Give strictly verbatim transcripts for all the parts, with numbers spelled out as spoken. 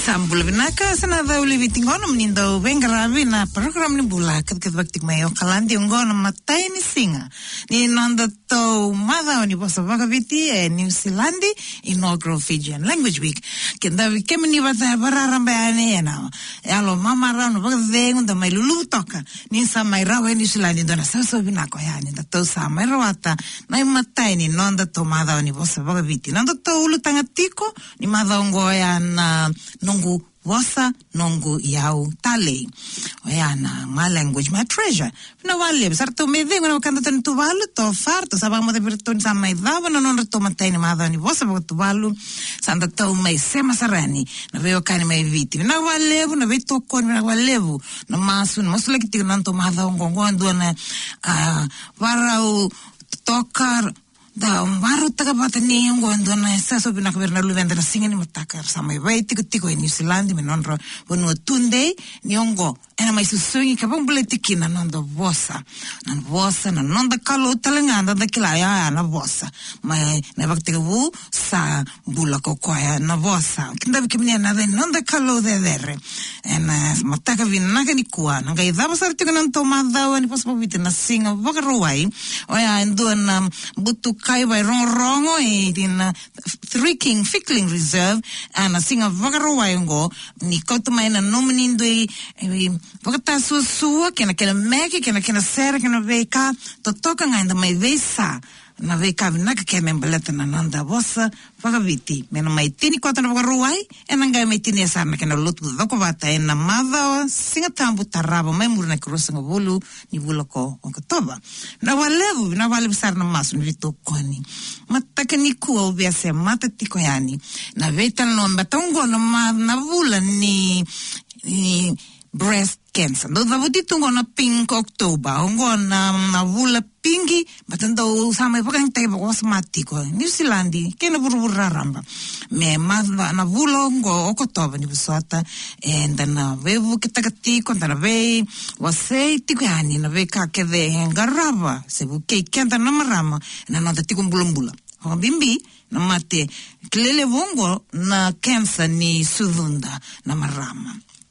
Sambula vinaka sana da uli vitingono mnindo vengaravi na program ni bula kat kat waktik mayo kalandi ngono matai ni singa ni nanda to mada ni bosa vagaviti e New Zealandi inaugural Fijian Language Week kenda vi kemni vata bararambe ane na alo mama rano vaga vengu da mai lulu toka ni sa mai rawa New Zealandi dona saso vinako ya ni da to sa mai rawata na matai ni nanda to mada ni bosa vagaviti nanda to ulu tangatiko ni mada ngoya na nongu wasa nongu yau tale oyana my language my treasure no vale sarto me vengo no canta tanto vale to farto sabamo de virtun sa mai dava no non to mantene ma dani vosa to valu sanda to mai sema sarani no veo cani mai viti no vale no ve to con no vale no masu no mosle que non to ma da ngongo andona a varau tokar da baru taka bata ni ngo andona sa so bina kaberna lu vendera singa ni mataka samai vai tiko tiko in New Zealand me nonro bono tunde ni ngo ena mai susungi ka bombule tikina nando vosa nan vosa nan nonda kalo talenganda da kilaya na vosa mai na baktika vu sa bula ko koya na vosa kinda bikimni na de nonda kalo de derre ena mataka vina ka ni kwa nga idaba sarti ko nan tomada ni pospo vitina singa vagaruai oya endona butu kai by rongo e din Three King Fickling Reserve ana singa vagaruai ngo ni kotuma ina nominindo e Wakata susua kena kena meki kena kena sera kena veka to toka ngainda mai vesa na veka vinaka ke membeleta na nanda vosa vagaviti mena mai tini kota na vagaruai ena ngai mai tini asarna kena lutu doko vata ena madha singa tambu taraba mai murna kurosa ngavulu ni vulako onkatoba na walevu na walevu sarna masu ni vito koni mataka ni kuwa ubiase mata tiko yani na veta no mbatongo na na vula ni ni breast cancer. Do da vudito ngona pink October, ngona na vula pingi, batando sama ipa kang tayo bako asmatiko. New Zealandi, kena burubura ramba. Me ma na vula ngo October ni busota, and na vevu kitakatiko, na ve wasay tiko yani, na ve kakede hengaraba, sebu kei kenta na marama, na nanda tiko mbulambula. Hong bimbi, na mate, kilele vongo na cancer ni sudunda na marama.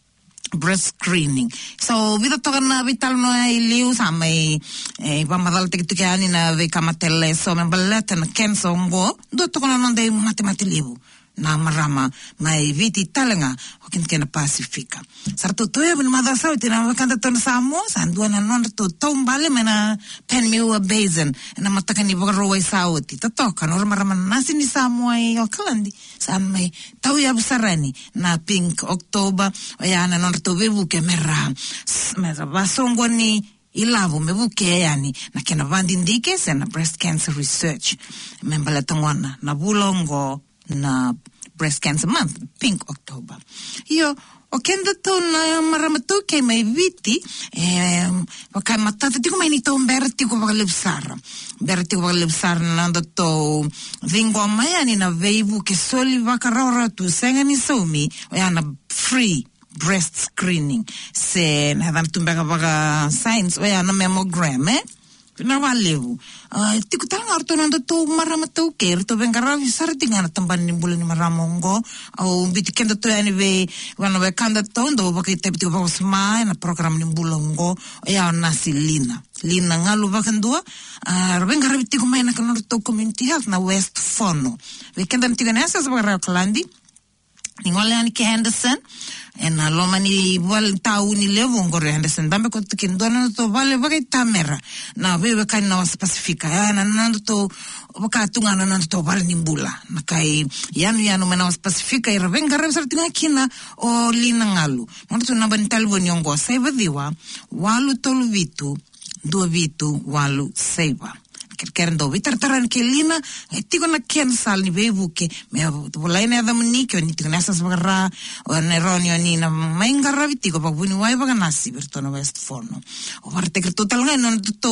Breast screening. So, vida toka na vital no ay liu sa may eh, pamadal tikitikiani na vika matele so may baleta na cancer ngo do toka na nonde mati-mati liu na marama may viti talanga o kinti na Pasifika. Sarto toya bin madasa iti na wakanda to na samo sandua na non to tombale mena pen miwa basin na mataka ni vagaruay sao iti tatoka no marama nasi ni samo ay o kalandi sa may tauya busarani na pink October o yana non to vivu ke mera mera basongo ni ilavo me buke yani na kena vandindike se na breast cancer research membala tangwana na bulongo na breast cancer month pink October io o kenda to na maramatu ke mai viti eh wakai matata tiko mai ni to berti ko bagalipsar berti ko bagalipsar na to vingo mai ani na veivu ke soli vakarora tu senga ni somi yana free breast screening se na dan tumbaga baga science yana mammogram eh na valeu uh, tiko tanga arto nanda to maramatu ke to bengara visar tingana tamban ni bulan ni maramongo au biti kenda to yani ve wana ve kanda to ndo baka tepti ko sma na program ni bulongo ya nasi lina lina ngalu bakandua uh, bengara biti ko mai na kanor to community health na West Fono ve kenda tiga nasa sa bagara klandi ningole ani ke Henderson en aloma ni wal tau ni levo ngore Henderson dambe ko tikin dona to vale vaga tamera na veve kan na Pasifika ya na nando to baka tunga na nando to vale nimbula na kai yanu yanu mena Pasifika ira venga rem sartinga kina o lina ngalu moto na bantal voniongo saiva diwa walu tolu vitu do vitu walu saiva kerendo vitartaran ke lina tiko na ken sal ni bevu ke me volai na adam ni ke ni tiko nasa sbagara o neronio ni na maingara vitiko pa buni wai baga nasi bertono West Fono o parte que total no to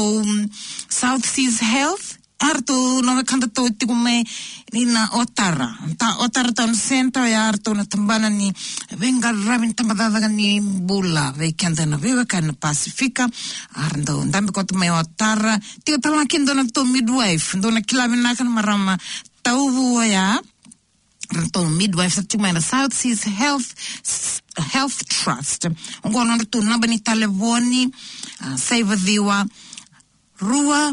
South Seas Health arto no me kanda to tiko me ni na Otara ta Otara town center ya arto na tambana ni venga rabin tambada ni bula ve kanda na viva kan Pasifika arndo ndambe ko to me Otara tiko tala kindo na to midwife ndo na kilabi na kan marama tauvu ya Ranto midwife sa tingmai na South Seas Health Health Trust. Ngono ranto namba ni telefoni uh, saiva diwa rua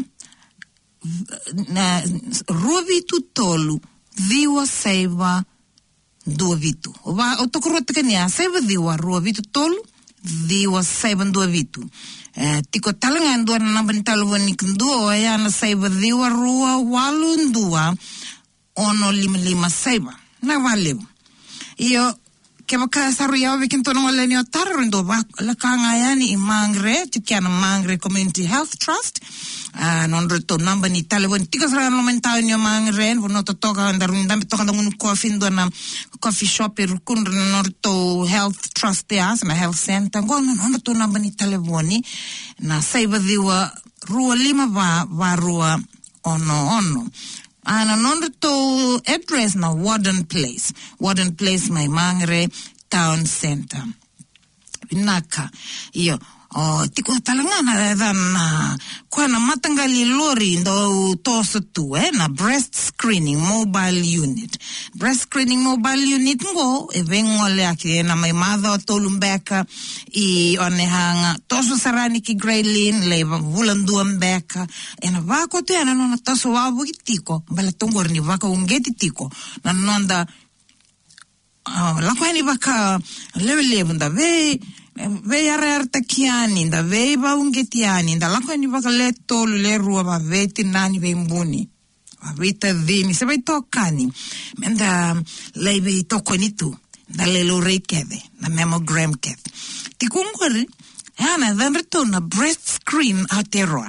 na rua vitu tolu diwa saiva dua vitu. Oba otokorota kania saiva diwa rua vitu tolu diwa saiva dua vitu. Eh, tiko talangan dua na namba ni telefoni kendua ya na saiva diwa rua walu dua ono lima lima saiva. Na valeu. Io che baka saru ya we kinto no le ni otar ndo ba la kanga yani i mangre tikiana mangre Community Health Trust ah non to namba ni telefon tiko sara no menta ni mangre no to toka andar ndam toka ngun coffee ndo na coffee shop ir kun no to Health Trust ya na Health Center go no to namba ni telefoni na saiba diwa rua lima va va rua ono ono. Ana non to address na Warden Place. Warden Place my Mangere Town Center. Vinaka. Iyo. Oh, tiko talangana na kwa na matangali lori ndo toso tu eh na breast screening mobile unit. Breast screening mobile unit ngo e vengo le aki na my mother tolumbeka i onehanga toso sarani ki Graylin le vulandu mbeka ena vako te na no toso wabu tiko bala tongor ni vaka ungeti tiko na nonda uh, la kwa ni vaka level level da ve ve arerta kiani da ve ba ungetiani da la kwa ni vaka le tolu le rua va veti nani ve mbuni va vita vini se vai tokani menda le ve tokonitu da le lo rekede na mammogram kede tikungori ana dan retona breast screen ateroa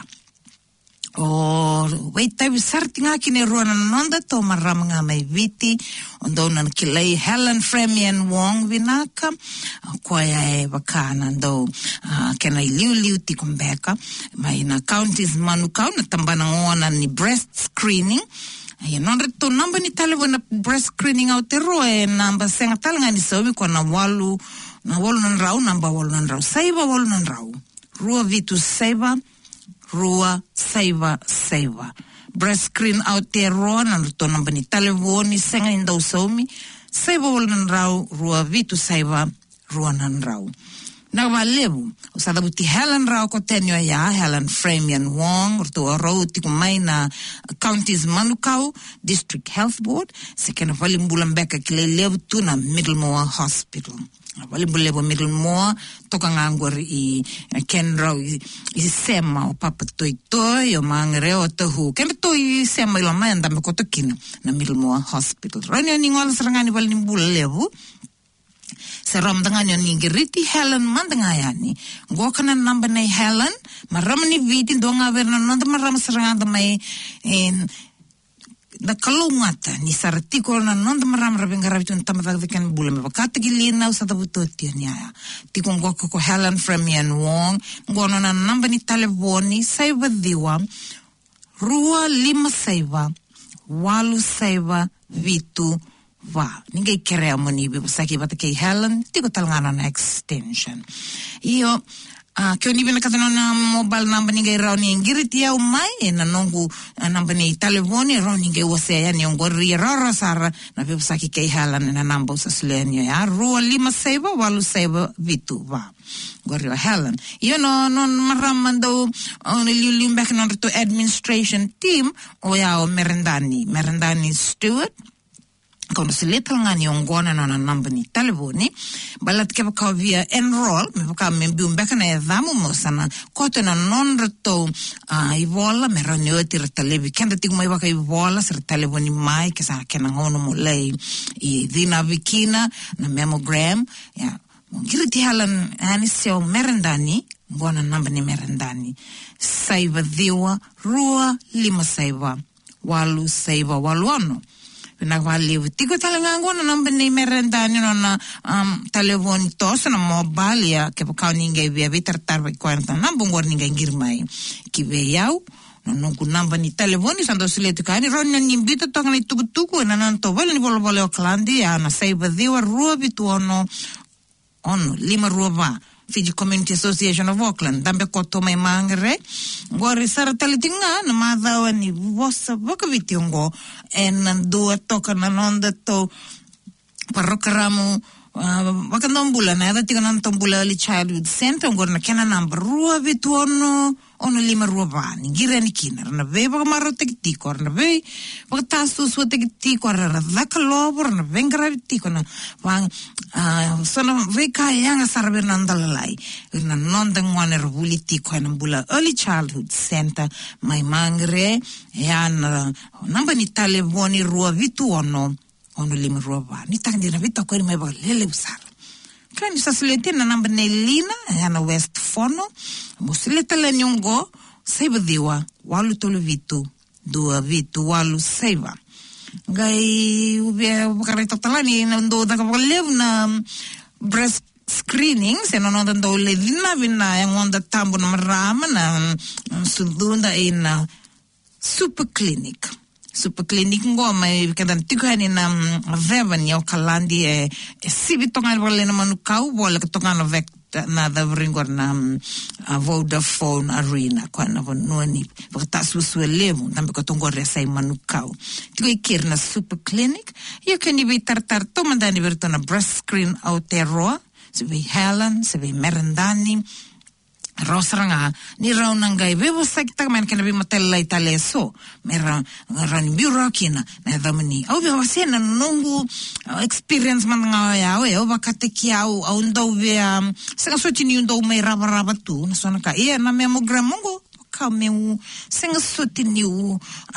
o wait tabi sartinga kine ruana nonda to maramanga mai viti ondo nan kilei Helen Fremian Wong vinaka kwa ya bakana ndo kena liu liu tikumbeka mai na counties manukau na tambana ngona ni breast screening ya nonda to namba ni telefona breast screening autero e namba senga talanga ni sobi kwa na walu na walu nan rau namba walu nan rau saiba walu nan rau rua vitu saiba rua saiva saiva breast screen out there ron and to namba ni telefoni senga inda usomi saiva wala rau rua vitu saiva rua nan rau na valevu usada buti Helen rau ko tenyo ya Helen Fremian Wong to rau ti kumai na counties Manukau District Health Board sekena valimbulambeka kile levu tu na Middlemore Hospital wali bulebo Middlemore toka ngangor i ken rau i, i sema o papa toi toi o mangere o tohu ken toi sema ila manda me kotokina na Middlemore Hospital rani ni ngola serangani wali bulebo seram dangani ni geriti Helen mandangayani go kana namba nei Helen maramni viti donga verna nanda maram seranganda mai in da kalungata ni sartiko na nonda maram rabengarabi tun tamada vekan bulame bakata gilina usada butotia nya tikon goko ko Helen Fremian Wong ngono na namba ni telefoni saiva diwa rua lima saiva walu saiva vitu va ninguém quer a monibe saki bata ke Helen tiko talngana na extension io Ah, que oni bena katano na mobile number ninguém rau ni ngiriti au mai e na nongu number ni telefoni rau ninguém wase ya ni ngori rara sara na pe saki ke Helen na number sa slenia ya rua lima saiba walu saiba vitu va ngori Helen io no non maramando on liu back non to administration team o ya o merendani merendani Stewart kono se letal ngani ongona na namba ni telefoni balat ke ka via enroll me ka me biumbeka na ezamu mosana kote na non reto a ivola me ranyo tir televi kenda tik mai baka ivola ser telefoni mai ke sa kena ngono mo lei i dina vikina na mammogram ya ngiri ti Helen ani se o merendani ngona namba ni merendani saiva diwa rua lima saiva walu saiva walu ano na vale tiko talanga ngona namba ni merendani na um telefoni tos na mobile ya ke pa ninguém via vitar tar quarenta na bongor ninguém girmai ki veiau no nungu namba ni telefoni sando silete kani ronna ni bita tanga ni tukutuku na nan to vale ni bolo bolo klandi ya na saiba diwa rua bitu ono ono lima rua va Fiji Community Association of Auckland. Dambe koto mai mangere. Ngore saratali tinga na madhawa ni vosa wakaviti ngo. En dua toka na nonda to parokaramu uh, wakandombula na yada tiga nantombula early childhood center. Ngore na kena namba rua vitu ono ono lima rua vani. Gira ni kina. Rana vei wakamaro teki tiko. Rana vei wakatasu sua teki tiko. Rana dhaka lobo. Rana vengara tiko na wang uh, sono vei kaya yanga sarabe nandalalai. Rana nonda ngwane ravuli tiko. Rana bula early childhood center. Mai mangre. Yana namba ni tale voni rua vitu ono ono lima rua vani. Ni takandira vitu kweli mai baka lele usara. Kani sasilete na namba Nelina, yana West Fono, musileta la nyongo, saiba diwa, walu tolu vitu, dua vitu, walu saiba. Ngai, ubia, bukarita talani, na ndo daka wakalevu na breast screening, se nono ndo levina vina, yang onda tambo na marama na sudunda ina super clinic. Super clinic ngo mai kada tikani na vevan yo kalandi e sibi tonga wale na manukau wala tonga na vek na the ringor na Vodafone Arena kwa na vononi bota susu levu tambe ko tongo resa manukau tiko ikir na super clinic you can be tartar to mandani verto na breast screen outero se vi Helen se vi Merendani Rosranga ni raunangai bebo sakita man kana bi matella itale so mera ran biurakina na damani au be wasena nungu experience man nga ya we o bakate ki au au ndo be sanga soti ni ndo me raba raba tu na sona ka ia na mammogram ngo ka me sanga soti ni um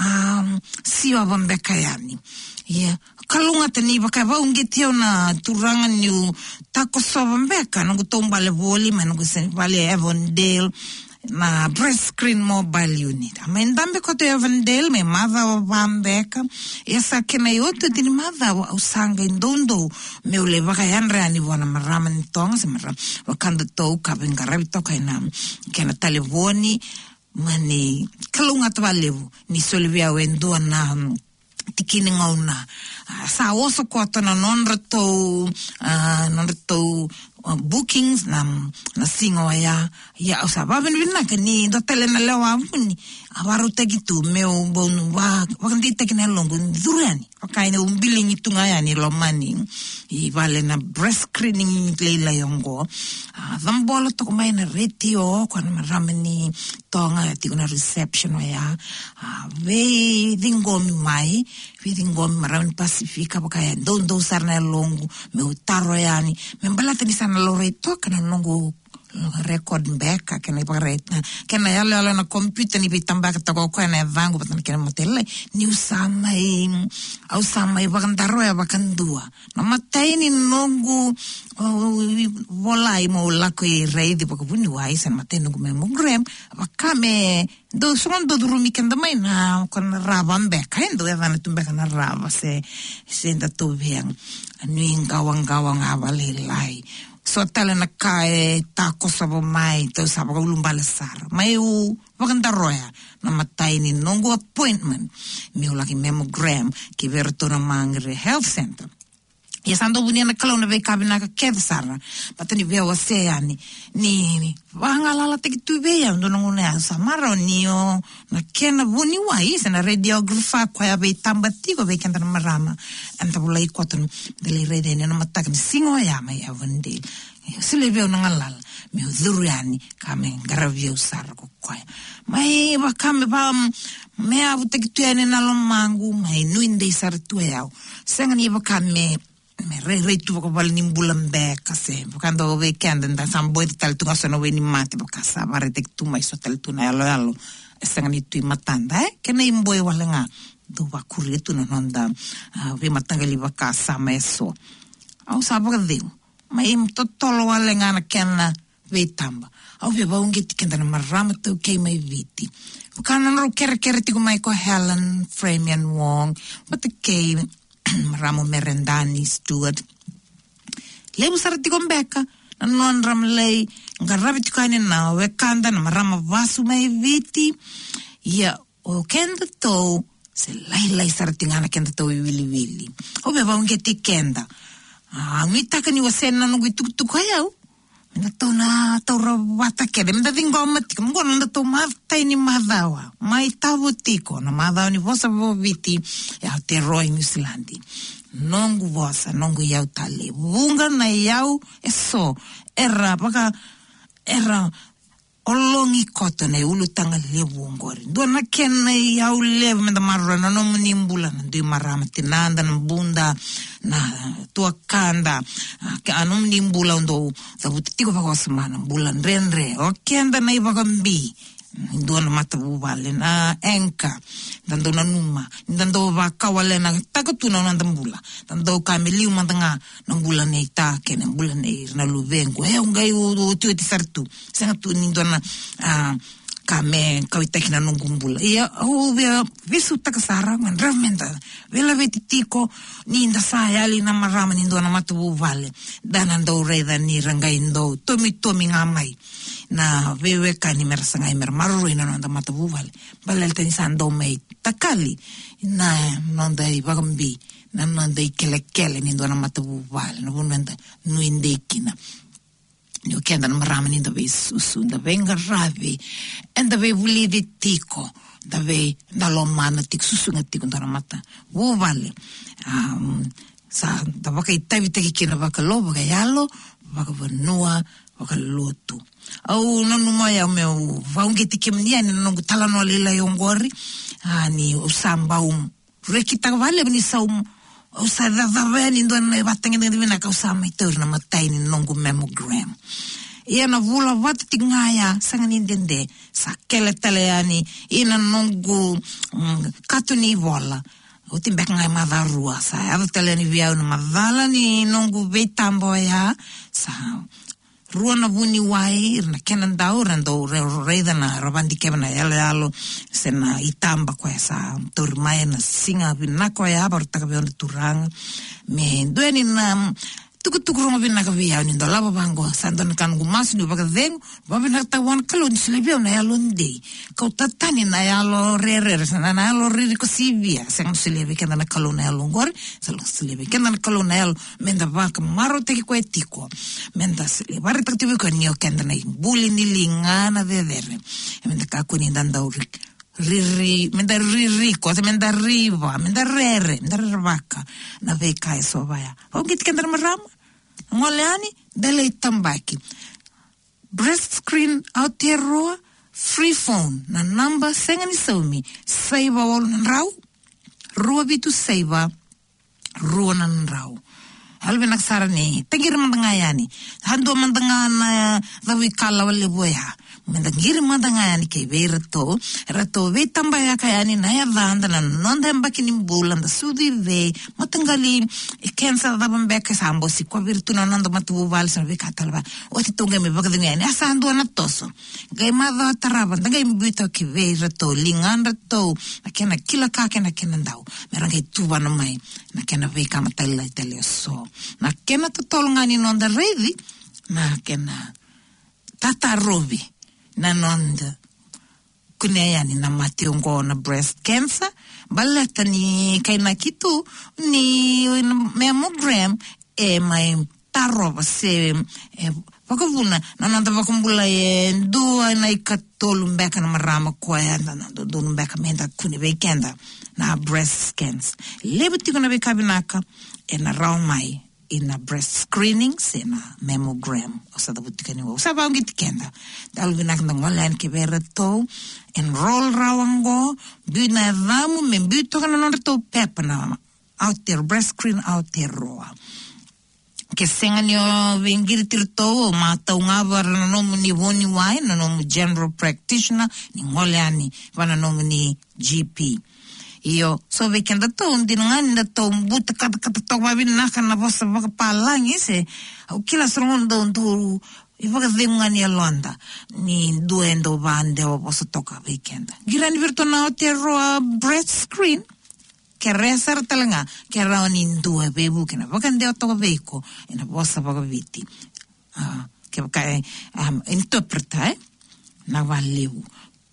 siwa bambeka yani ia kalunga tani baka ba ungetio na turanga ni tako sovambeka no gutombale voli man gusen vale Avondale na breast screen mobile unit amendambe ko te Avondale me madha vambeka esa kena yote tini madha usanga ndondo me ule baka yanre ani bona marama ni tonga se marama wakanda to ka bengara bitoka ina kena telefoni mani kalunga twalevu ni solvia wendo na tikini ngauna uh, sa oso kota na non-reto uh, non-reto uh, bookings na na singo ya ya osa baben vinna kani do tele na lewa muni abaru tegitu meu bonu wa wakandi tekina longo durani akaina umbiling itunga ya ni lomani I vale na breast screening leila yongo uh, dhambolo toko mai na retio kwa na maramani tonga ya tiko na reception ya uh, ve dingomi mai ve dingomi maramani pasifika wakaya dondo sarna longo me utaro yani me mbalata ni sana loreto kana longo record back kana ipareta kana yale yale na computer ni bitamba katako kwa na vangu patana kana motelle ni usama i au sama i bakandaro ya bakandua na mataini nongu volai mo lako i reidi pakubuni wai san mateno kume mugrem bakame do sondo durumi kenda mai na kon rabambe kendo ya vana tumbe kana raba se senda to biang ni ngawang ngawang avale lai so tala na kae tako sabo mai to sabo ulumbala sar mai u wakanda roya na matai ni nongo appointment mi ulaki mammogram ki verto na mangre health center ya sando bunia na kalau na veka bina ka ked sara patani vea wase yani ni wangala la teki tu vea ndo ngone samara nio na kena buni wai sana radiographer kwa ya be tambatigo be kenda na marama anta bulai kwatan dele rede na mataka singo ya mai Avondale sile vea na ngalala me udhuru yani kame garavia usara ko kwa mai bakame ba me avu teki tu yani na lomangu mai nuinde isar tu yao senga ni bakame me re re tu ko bal nimbulam be kase kando weekend nda sambo tal tu ngaso we ni mate bakasa bare tek tu mai so tal tu na alo alo esanga ni tu matanda eh kena imboy wala nga do bakuri tu no nda we matanga li bakasa meso au sabo ka deu mai im totolo wala nga na kena we tamba au we ba unge tikenda na marama tu ke mai viti kana no ker ker ti ko mai ko Helen Framian Wong what the ke Ramo Merendani Stewart lebu sarati kombeka na non ram lei ngaravi tikane na wekanda na marama vasu mai viti ya o kenda to se lai lai sarati ngana kenda to wili wili o beba unge tikenda ah mitaka ni wasena no gitu tu kayau Minda tau na tau rawata kere. Minda tingo matika. Mgona minda tau matai ni madhawa. Mai tavu tiko. Na madhawa ni vosa voviti. E Aotearoa i New Zealandi. Nongu vosa, nongu iau tale. Vunga na iau e so. Era, paka, era... Olongi koto na ulu tanga levu ngori. Dua na kena iau levu menda marura na nomu nimbula na dui marama tinanda na bunda na tua kanda. Anomu nimbula undo sabuti tiko pako semana bula renre. O kenda na iba kambi. Dua na mata bubale na enka. Dando na numa. Dando ba kawale na takatuna na ndambula. Dando kamiliu mandanga na bula na itake na bula na na luvengo. He ungai u tu ti sartu. Sanga tu nindo na uh, kame kawitaki na nungumbula. Ia o vea visu takasara man ravmenta. Vela veti tiko ni inda sayali na marama nindo na mata bubale. Dana ndo reda ni rangai ndo tomi tomi ngamai. Na vewe kani merasanga imer maruru ina nonda mata buvale balel tani sando mei takali na nonda i bagambi na nonda i kele kele ni ndona mata buvale na bunenda nuinde kina ni okenda na marama ni ndave susu ndave ngaravi enda ve vulidi tiko ndave ndalomana tik susu ngatiko ndona mata buvale um sa ndavaka itavi teki kina vaka lobo ga yalo vaka vanua waka lotu. Au nanu mai au meu vaungi tiki mnia ni nungu talano lila yongori ni usamba um rekita vale ni saum usada vaveni ndone vatangi ndi vina ka usama itori na matai ni nungu mammogram. Ia na vula vatu tingaya sanga ni ndende sa kele teleani ina nungu mm, katuni vola. Uti mbeka ngai madharua sa ava teleani viau na madhala ni nungu veitambo ya sa rua na vuni wai na kenan dau rando reida na ravandi kevana yale alo sena itamba kwa sa turmai na singa vinako ya bartaka bion turang me dueni na tuku tuku ronga vinaka via ni ndo lava bango sandon kan gumas ni baka veng bavina tawan kalon silebio na yalo ndi kau tatani na yalo rere sana na yalo riri ko sivia sang silebe kena na kalon yalo ngor salo silebe kena na kalon yalo menda baka maro teki ko etiko menda silebe bare taktivi ko ni okenda na buli ni lingana vedere menda ka ko ni danda urik riri menda riri ko menda riva menda rere menda ravaka na veka eso vaya o git kenda marama Ngolani dele tambaki. Breast screen Aotearoa free phone na number sengani saumi saiva wal rau rua bitu saiva rua nan rau. Halve naksara ni tengir mandangayani hando mandangana dawi kala wale boya mendangir mandangayani ke verto rato ve tambaya kayani na ya vanda na nonda mbaki ni bulan da sudi ve matangali cancer da bambeka sambo si kwa virtu na nonda matu val sa ve katalva oti tonga me baka ngani asando na toso gai madha taraba ngai mbito ke ve rato lingan rato akena kila ka kena kena ndau merangai tuva no mai na kena ve kama tala tele so na kena tolongani nonda ready na kena tata robi na nonda kuneyani na mationgo na breast cancer balata ni kaina kitu ni mammogram e mai taroba se e vakavuna na nonda vakumbula e dua na ikatolu mbeka na marama kwa na do mbeka menda kuni weekenda na breast scans lebutiko na bekabinaka e na raumai ina breast screening sena mammogram osada butikani wa usaba ngiti kenda dalvina kanda ngolan ke berato enroll rawango bina vamu membito kana non to pepana out there breast screen out there roa ke senganyo vingir tirto mata unga na nomu ni voni wai na nomu general practitioner ni ngolani wana nomu ni G P. Iyo, so weekend to, hindi nga nila to, buta kata-kata mabin na ka na po sa mga palang isi. Au kila sarungan doon to, ibaga nga niya londa, ni duendo bande o po sa toka weekend. Giran virto na Aotearoa breast screen, kaya sar talaga, kaya raw ni duwe bebu, kina baga hindi o toka veko, ina po sa baga viti. Kaya kaya interpreta, eh, na valiw.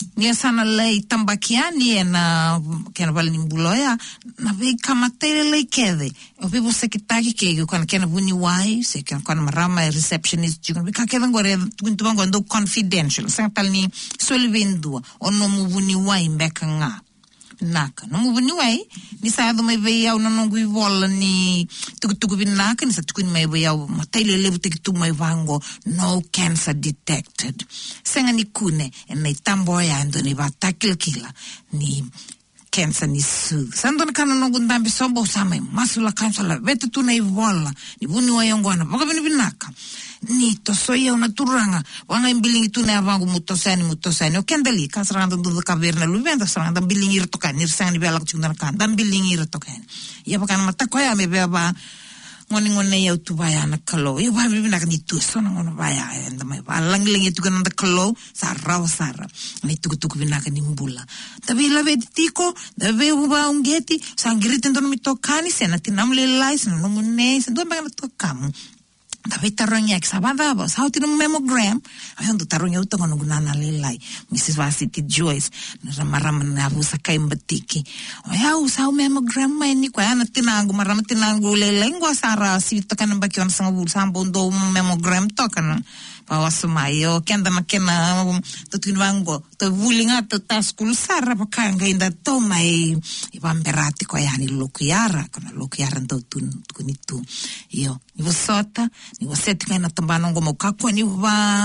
Nia sana lei tambakiani e na kena wale nimbuloya na vei kamatele lei kede. O pipo se kitaki ke kana kena vuni wai se kena kana marama receptionist jikon vika keda ngore tukuntuwa ndo confidential. Sanga talni sueli vendua o no mu vuni wai mbeka nga. Naka, no mu vuni wai ni sa do mai vei au nanongu i vola ni tukutuku vinaka ni sa tukuni mai vei au mataile levu tekitu mai vango no cancer detected. Senga ni kune en nei tambo ya ando ni vatakil kila ni cancer ni su. Sando na kana nongu ndambi sombo sama masula kansala vete tu nei vola ni vuni wai ongwana vaka vini vinaka. Ni to soia una turanga wanga imbilingi tu ne avangu mutosani mutosani o kendali kasranda do caverna luvenda saranda bilingi rtokani irsani bela kutunda kan dan bilingi rtokani ya bakan mata koya me beba ngoni ngone ya tu baya na kalo ya ba bibina kan itu sona ngono baya enda mai ba langling itu kan na kalo sarra sara ni tu tu bina kan imbula tabi la veditiko da ve uba ungeti sangrite ndo mi tokani sena tinamle lais no ngone se do ba to kam Tapi taruhnya eksabada bos, how tino mammogram, ayun tu taruhnya utang ono gunana lelai, Missus Vasiti Joyce, ramaraman na abu sakai mbetiki, oh ya usau mammogram mai ni kwa ana tinangu marama tinangu lelai ngwa sara sivita kan mbakion sanga bul sambo ndo mammogram to kan pawa sumayo kenda makena tutun wango to vulinga to taskul sara pakanga inda to mai ibamberati kwa yani lokuyara kana lokuyara ndo tun kunitu yo ni vosota ni voseti kana tambano ngomo kakwa ni va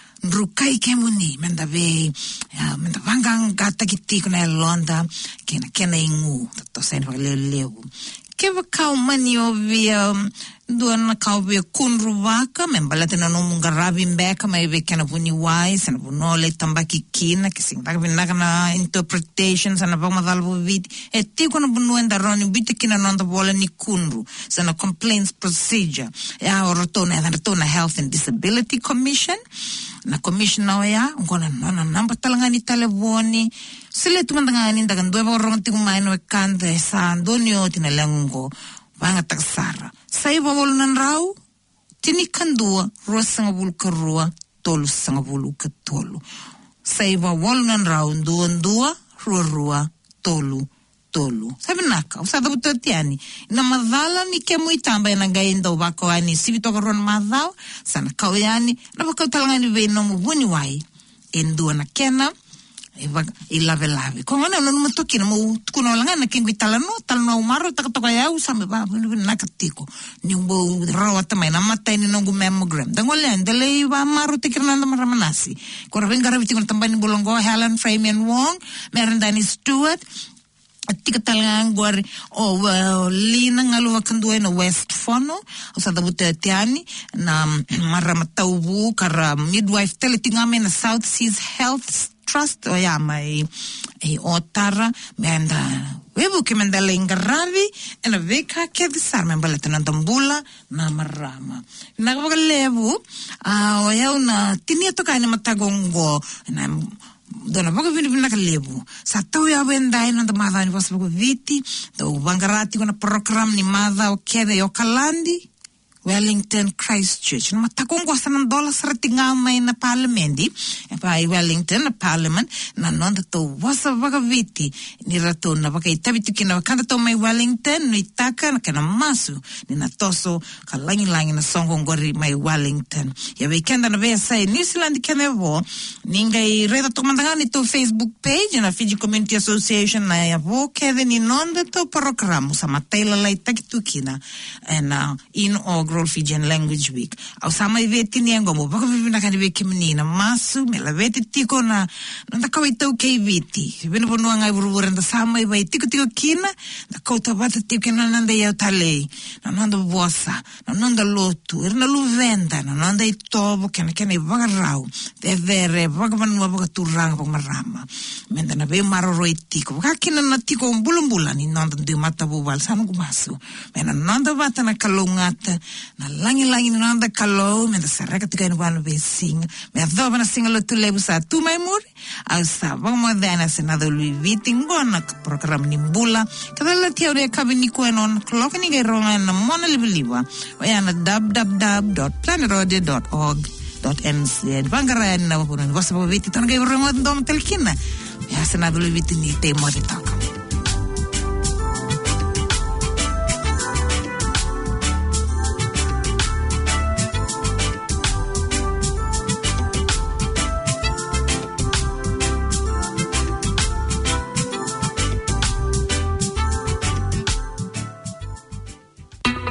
Rukai kemuni menda ve ya menda vangang gata kiti kuna londa kena kena ingu to sen vale leu keva kau mani ovia duana kau via kunru vaka membala tena no munga rabi mbeka mai ve kena vuni wise na bunole tambaki kina kising tak vinna kana interpretation sana vama dalvo vidi e ti kono bunuenda roni bite kina nonda bola ni kunru sana complaints procedure ya orotona ya rotona Health and Disability Commission na commissioner ya ngona nona namba talangani telefoni sile tumandangani ndaga ndwe borong tikumaino ekande sa Antonio tinalengo vanga taksara sai bawol nan rau tini kandua rosanga vulkarua tolu sanga voluka tolu sai bawol nan rau ndua ndua rua rua tolu tolu sabe naka usada butatiani na madhala ni kemu itamba na gaenda ubako ani sivitoka ron madhao sana kawyani na baka talangani ve no muvuni wai endua na kena eva ilave lave kongana no matoki na mu kuno langana kingi talano talano umaro takatoka ya usame ba nakatiko ni mbo rawata mai na mata ni no mammogram dangole andele ba maro tikirna na maramanasi kora vengara biti kon tambani bolongo Helen Freeman Wong Merendani Stewart Tika talangan guar o oh, lina ngaluwa kanduay na West Fono o sa dabuta tiani na maramataubu kara midwife teletingame na South Seas Health Trust o ya may e otara menda webu kemenda lengaravi ena veka kedisar membala tanandambula na marama nagabagalebu ah o ya una tinia toka ni matagongo na dona vaga vini vina kalebu sa tau ya wendai na madha ni vasa vaga viti do vangarati kona program ni madha o kede o kalandi Wellington Christchurch na matakongo sana dola saratinga mai na parliamendi e pa Wellington na parliament na nonda to vasa vaga viti ni rato na vaga itabitu kina wakanda to mai Wellington ni taka na kana masu ni na toso kalangi langi na songo ngori mai Wellington ya weekend na vea sai New Zealand kenevo ninga i reda to mandangani to Facebook page na Fiji Community Association na ya vo kede ni nonda to program sa mataila lai takitu kina na inaugural Fijian Language Week au sama i veti ni ngomo baka vivina kani veki menina masu me la veti tiko na nanda kawa itau kei veti vina ponua ngai burubura nda sama i vai tiko tiko kina na kauta vata tiko na nanda iau talei na nanda vosa na nanda lotu irna luvenda na nanda itobo kena kena i vaga rau te vere vaga vanua vaga turanga vaga marama menda na vei maroro i tiko vaga kina na tiko mbulumbula ni nanda ndi mata bubal sanu kumasu mena nanda vata na kalungata na langi-langi ni nanda kalau menda saraka tika inu wano be singa me adhoba na singa lo tu lebu sa tu mai muri au sa vang modena se nado lui viti ngona program ni mbula kadala tia urea kabini kuenon kloka ni gaironga na mona liba-liba waya na w w w dot planet radio dot org dot n z. Bangara na po ni bosa po viti tanga i remo ndo telkina. Ya sana dulu viti ni te mo di